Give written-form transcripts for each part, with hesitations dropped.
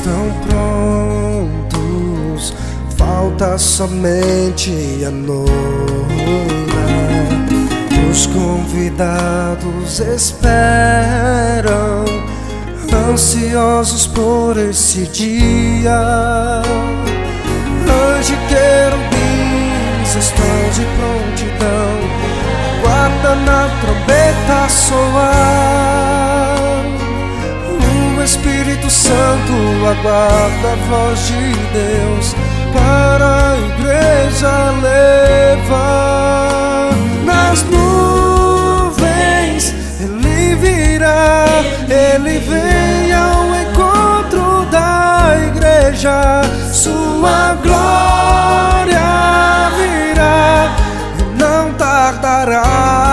estão prontos, falta somente a noiva. Os convidados esperam, ansiosos por esse dia. Anjos e querubins estão de prontidão, guarda na trombeta soar. O Espírito Santo aguarda a voz de Deus para a igreja levar. Nas nuvens Ele virá, Ele vem ao encontro da igreja. Sua glória virá e não tardará.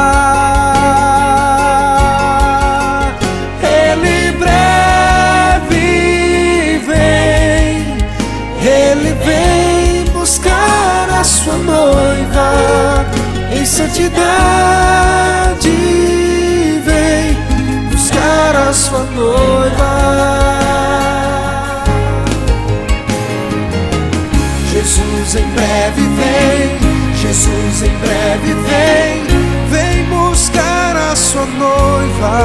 Ele breve vem, Ele vem buscar a sua noiva em santidade. Vem buscar a sua noiva. Jesus em breve vem, Jesus em breve vem, vem buscar a sua noiva.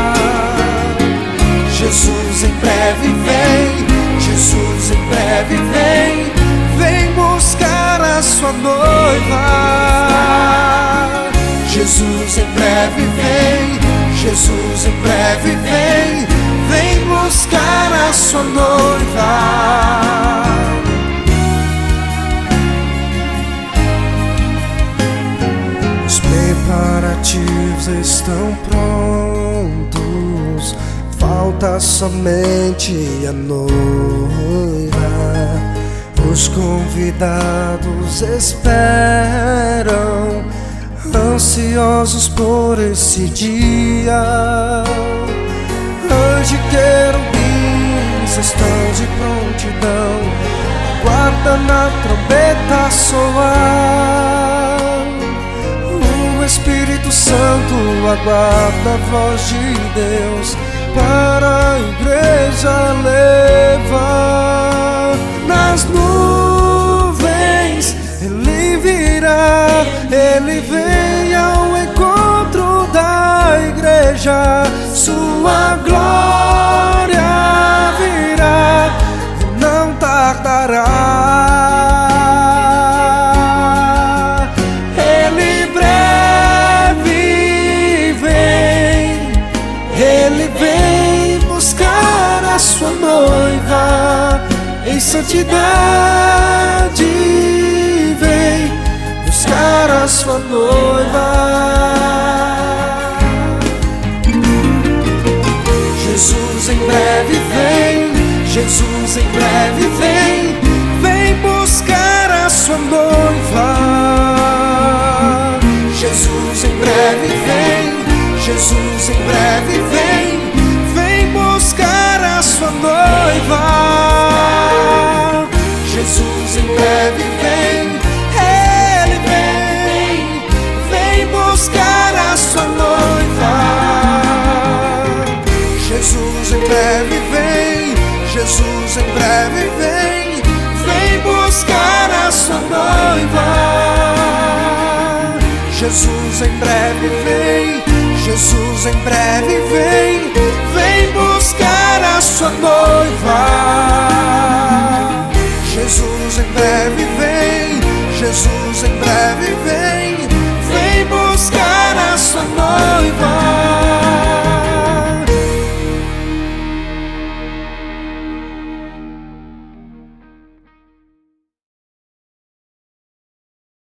Jesus em breve vem, Jesus em breve vem, vem buscar a sua noiva. Jesus em breve vem, Jesus em breve vem, vem buscar a sua noiva. Os preparativos estão prontos, falta somente a noiva. Os convidados esperam, ansiosos por esse dia. Anjos e querubins estão de prontidão, guarda na trombeta soar. O Espírito Santo aguarda a voz de Deus para a igreja levar. Nas nuvens Ele virá, Ele vem ao encontro da igreja. Sua glória virá e não tardará. Ele breve vem, Ele vem buscar a sua noiva em santidade. Vem buscar a sua noiva. Jesus em breve vem, Jesus em breve vem, vem buscar a sua noiva. Jesus em breve vem, Jesus em breve vem, vem buscar a sua noiva. Jesus em breve vem, Ele vem, vem buscar a sua noiva. Jesus em breve vem, Jesus em breve vem, vem buscar a sua noiva. Jesus em breve vem, Jesus em breve vem, vem buscar a sua noiva. Jesus em breve vem, Jesus